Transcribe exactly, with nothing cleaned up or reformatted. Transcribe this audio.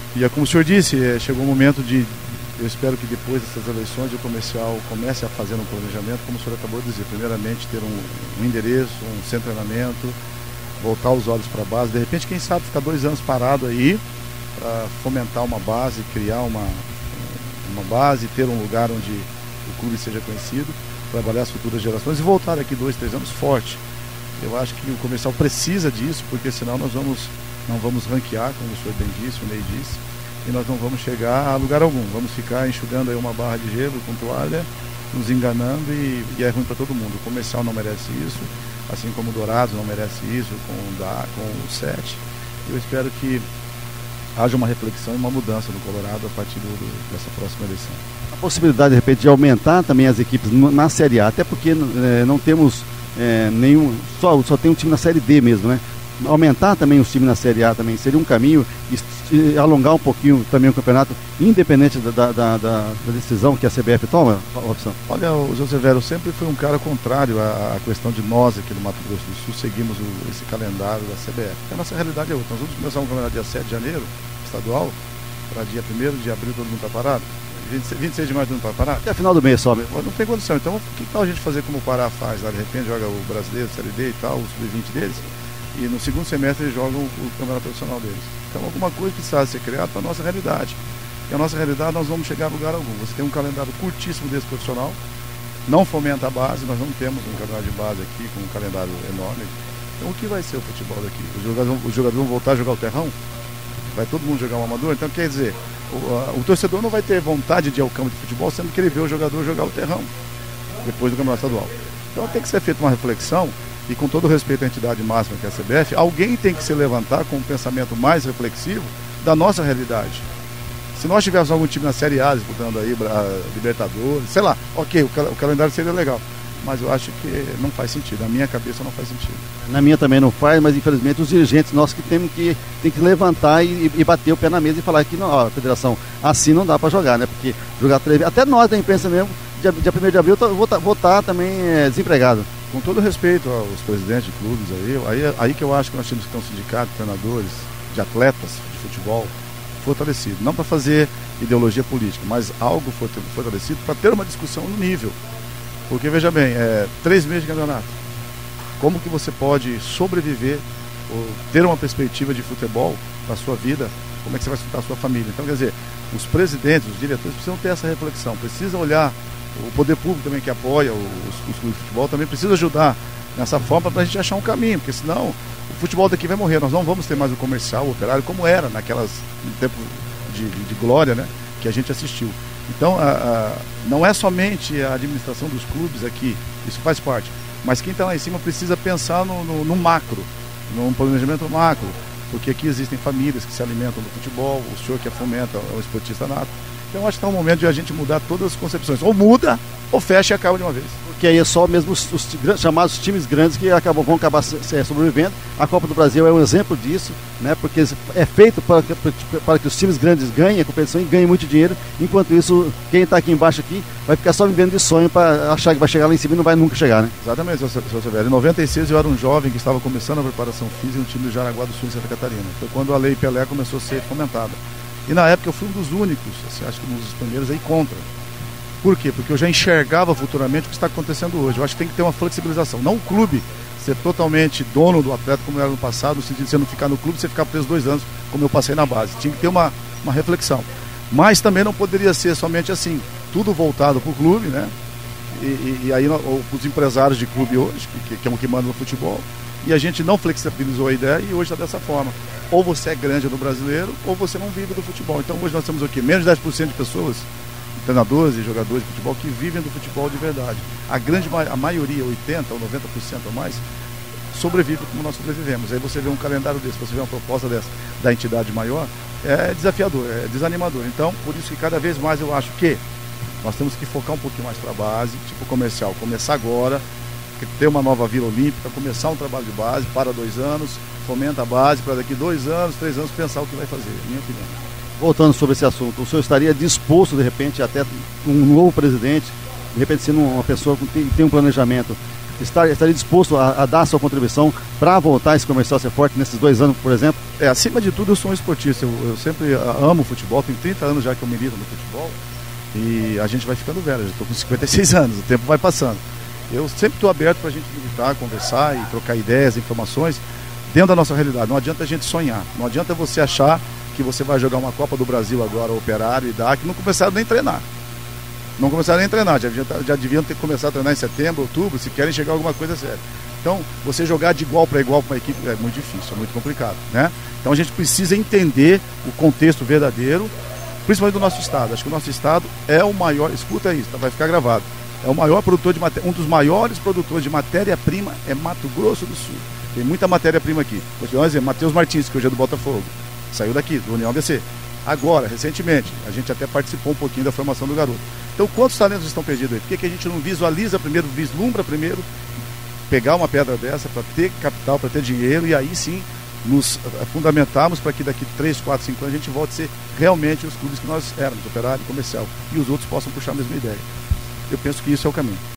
E é como o senhor disse, é, chegou o momento de, eu espero que depois dessas eleições o comercial comece a fazer um planejamento, como o senhor acabou de dizer, primeiramente ter um, um endereço, um centro de treinamento, voltar os olhos para a base, de repente quem sabe ficar dois anos parado aí, para fomentar uma base, criar uma, uma base, ter um lugar onde o clube seja conhecido, trabalhar as futuras gerações e voltar daqui dois, três anos forte. Eu acho que o comercial precisa disso, porque senão nós vamos, não vamos ranquear, como o senhor bem disse, o Ney disse, e nós não vamos chegar a lugar algum. Vamos ficar enxugando aí uma barra de gelo com toalha, nos enganando e, e é ruim para todo mundo. O comercial não merece isso, assim como o Dourados não merece isso, com o, da, com o sete. Eu espero que haja uma reflexão e uma mudança no Colorado a partir do, do, dessa próxima eleição. A possibilidade, de repente, de aumentar também as equipes na Série A, até porque é, não temos é, nenhum, só, só tem um time na Série D mesmo, né? Aumentar também os times na Série A também seria um caminho, e alongar um pouquinho também o campeonato, independente da, da, da, da decisão que a C B F toma, Robson? Olha, o José Vero sempre foi um cara contrário à, à questão de nós aqui no Mato Grosso do Sul seguimos o, esse calendário da C B F. A nossa realidade é outra. Nós vamos começar um campeonato dia sete de janeiro, estadual, para dia primeiro de abril todo mundo está parado. vinte e seis de maio todo mundo está parado. Até final do mês só, mesmo. Não tem condição. Então, que tal a gente fazer como o Pará faz? Lá de repente joga o brasileiro, Série D e tal, o sub vinte deles, e no segundo semestre eles jogam o campeonato profissional deles. Então alguma coisa precisa ser criada para a nossa realidade. E a nossa realidade nós vamos chegar a lugar algum. Você tem um calendário curtíssimo desse profissional, não fomenta a base, nós não temos um calendário de base aqui com um calendário enorme. Então o que vai ser o futebol daqui? Os jogadores, os jogadores vão voltar a jogar o terrão? Vai todo mundo jogar um amador? Então quer dizer, o, a, o torcedor não vai ter vontade de ir ao campo de futebol, sendo que ele vê o jogador jogar o terrão depois do campeonato estadual. Então tem que ser feita uma reflexão. E com todo respeito à entidade máxima que é a C B F, alguém tem que se levantar com um pensamento mais reflexivo da nossa realidade. Se nós tivéssemos algum time na Série A disputando aí, Libertadores, sei lá, ok, o, cal o calendário seria legal. Mas eu acho que não faz sentido, na minha cabeça não faz sentido. Na minha também não faz, mas infelizmente os dirigentes nossos que temos que, tem que levantar e, e bater o pé na mesa e falar que não, ó, a federação, assim não dá para jogar, né? Porque jogar três vezes, até nós da imprensa mesmo, dia, dia primeiro de abril eu vou estar tá, também é, desempregado. Com todo respeito aos presidentes de clubes aí, aí, aí que eu acho que nós temos que ter um sindicato de treinadores, de atletas de futebol fortalecido. Não para fazer ideologia política, mas algo fortalecido para ter uma discussão no nível. Porque, veja bem, é, três meses de campeonato. Como que você pode sobreviver ou ter uma perspectiva de futebol na sua vida? Como é que você vai sustentar a sua família? Então, quer dizer, os presidentes, os diretores precisam ter essa reflexão, precisam olhar. O poder público também que apoia os, os clubes de futebol também precisa ajudar nessa forma para a gente achar um caminho, porque senão o futebol daqui vai morrer. Nós não vamos ter mais o comercial, o operário, como era naquelas no tempo de, de, de glória, né, que a gente assistiu. Então, a, a, não é somente a administração dos clubes aqui, isso faz parte, mas quem está lá em cima precisa pensar no, no, no macro, num planejamento macro, porque aqui existem famílias que se alimentam do futebol, o senhor que fomenta é um esportista nato. Então acho que está um momento de a gente mudar todas as concepções. Ou muda, ou fecha e acaba de uma vez. Porque aí é só mesmo os, os chamados times grandes que acabam, vão acabar sobrevivendo. A Copa do Brasil é um exemplo disso, né? Porque é feito para, para que os times grandes ganhem a competição e ganhem muito dinheiro. Enquanto isso, quem está aqui embaixo aqui vai ficar só vivendo de sonho para achar que vai chegar lá em cima e não vai nunca chegar, né? Exatamente, seu Severo. Em noventa e seis eu era um jovem que estava começando a preparação física no time do Jaraguá do Sul em Santa Catarina. Foi quando a Lei Pelé começou a ser fomentada. E na época eu fui um dos únicos, assim, acho que um dos primeiros aí contra. Por quê? Porque eu já enxergava futuramente o que está acontecendo hoje. Eu acho que tem que ter uma flexibilização. Não o clube ser totalmente dono do atleta como era no passado, no sentido de você não ficar no clube, você ficar preso dois anos, como eu passei na base. Tinha que ter uma, uma reflexão. Mas também não poderia ser somente assim, tudo voltado para o clube, né? E, e, e aí os empresários de clube hoje, que, que é o que manda no futebol, e a gente não flexibilizou a ideia e hoje está dessa forma. Ou você é grande no brasileiro, ou você não vive do futebol. Então hoje nós temos o quê? Menos de dez por cento de pessoas, treinadores e jogadores de futebol, que vivem do futebol de verdade. A grande a maioria, oitenta por cento ou noventa por cento ou mais, sobrevive como nós sobrevivemos. Aí você vê um calendário desse, você vê uma proposta dessa da entidade maior, é desafiador, é desanimador. Então, por isso que cada vez mais eu acho que nós temos que focar um pouquinho mais para a base, tipo comercial, começar agora, ter uma nova Vila Olímpica, começar um trabalho de base, para dois anos, fomenta a base, para daqui dois anos, três anos, pensar o que vai fazer, minha opinião. Voltando sobre esse assunto, o senhor estaria disposto, de repente, até um novo presidente, de repente sendo uma pessoa que tem, tem um planejamento, estar, estaria disposto a, a dar a sua contribuição para voltar esse comercial a ser forte nesses dois anos, por exemplo? É, acima de tudo eu sou um esportista, eu, eu sempre amo futebol, tenho trinta anos já que eu milito no futebol e a gente vai ficando velho, eu já estou com cinquenta e seis anos, o tempo vai passando. Eu sempre estou aberto para a gente militar, conversar e trocar ideias, informações dentro da nossa realidade. Não adianta a gente sonhar, não adianta você achar que você vai jogar uma Copa do Brasil agora, Operário e D A C, que não começaram nem a treinar. Não começaram nem a treinar, já, já, já deviam ter começado a treinar em setembro, outubro, se querem chegar a alguma coisa séria. Então, você jogar de igual para igual com uma equipe é muito difícil, é muito complicado, né? Então a gente precisa entender o contexto verdadeiro, principalmente do nosso estado. Acho que o nosso estado é o maior, escuta isso, vai ficar gravado, é o maior produtor de matéria, um dos maiores produtores de matéria-prima é Mato Grosso do Sul. Tem muita matéria-prima aqui. Vou te dar um exemplo, Matheus Martins, que hoje é do Botafogo, saiu daqui, do União A B C. Agora, recentemente, a gente até participou um pouquinho da formação do garoto. Então, quantos talentos estão perdidos aí? Por que, que a gente não visualiza primeiro, vislumbra primeiro, pegar uma pedra dessa para ter capital, para ter dinheiro e aí sim nos fundamentarmos para que daqui três, quatro, cinco anos a gente volte a ser realmente os clubes que nós éramos, Operário, Comercial, e os outros possam puxar a mesma ideia. Eu penso que isso é o caminho.